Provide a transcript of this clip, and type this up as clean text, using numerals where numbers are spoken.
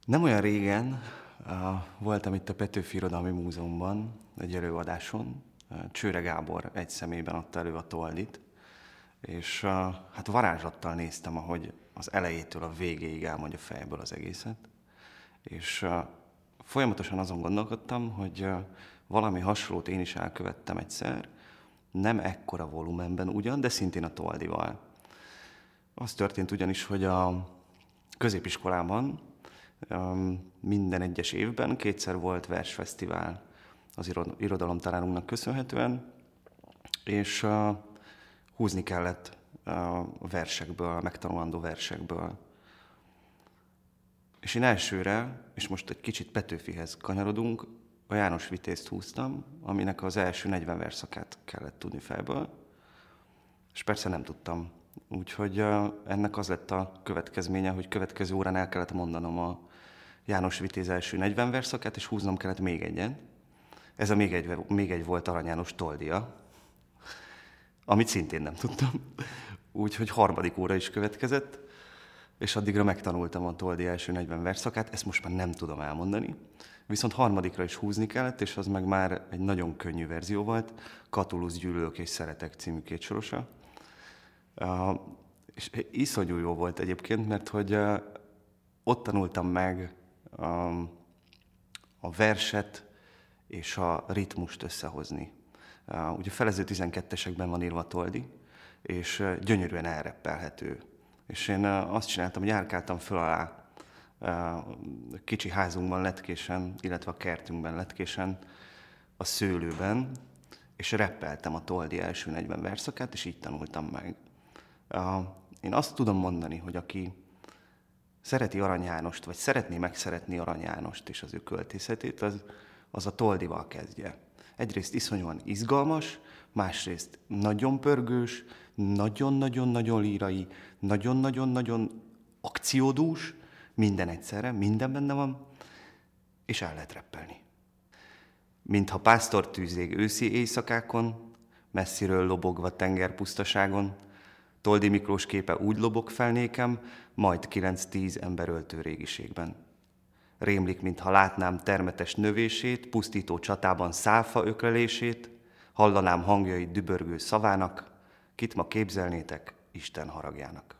Nem olyan régen voltam itt a Petőfi Irodalmi Múzeumban egy előadáson. Csőre Gábor egy személyben adta elő a Toldit, és hát varázslattal néztem, ahogy az elejétől a végéig elmondja fejből az egészet. És folyamatosan azon gondolkodtam, hogy valami hasonlót én is elkövettem egyszer, nem ekkora volumenben ugyan, de szintén a Toldival. Az történt ugyanis, hogy a középiskolában minden egyes évben kétszer volt versfesztivál az irodalomtanárunknak köszönhetően, és húzni kellett a versekből, a megtanulandó versekből. És én elsőre, és most egy kicsit Petőfihez kanyarodunk, a János Vitézt húztam, aminek az első 40 versszakát kellett tudni fejből, és persze nem tudtam. Úgyhogy ennek az lett a következménye, hogy következő órán el kellett mondanom a János Vitéz első 40 versszakát, és húznom kellett még egyen. Ez a még egy volt Arany János Toldia, amit szintén nem tudtam. Úgyhogy harmadik óra is következett, és addigra megtanultam a Toldi első 40 versszakát, ezt most már nem tudom elmondani. Viszont harmadikra is húzni kellett, és az meg már egy nagyon könnyű verzió volt, Catullus Gyűlölök és Szeretek című kétsorosa. És iszonyú jó volt egyébként, mert hogy ott tanultam meg a verset és a ritmust összehozni. Ugye felező 12-esekben van írva a Toldi, és gyönyörűen elreppelhető. És én azt csináltam, hogy járkáltam föl alá kicsi házunkban Letkésen, illetve a kertünkben Letkésen, a szőlőben, és reppeltem a Toldi első 40 verszakát, és így tanultam meg. Én azt tudom mondani, hogy aki szereti Arany Jánost, vagy szeretné megszeretni Arany Jánost és az ő költészetét, az a Toldival kezdje. Egyrészt iszonyúan izgalmas, másrészt nagyon pörgős, nagyon-nagyon-nagyon lírai, nagyon-nagyon-nagyon akciódús, minden egyszerre, minden benne van, és el lehet reppelni. Mintha pásztortűz ég őszi éjszakákon, messziről lobogva tengerpusztaságon, Toldi Miklós képe úgy lobog fel nékem, majd 9-10 emberöltő régiségben. Rémlik, mintha látnám termetes növését, pusztító csatában szálfa öklelését, hallanám hangjait dübörgő szavának, kit ma képzelnétek Isten haragjának.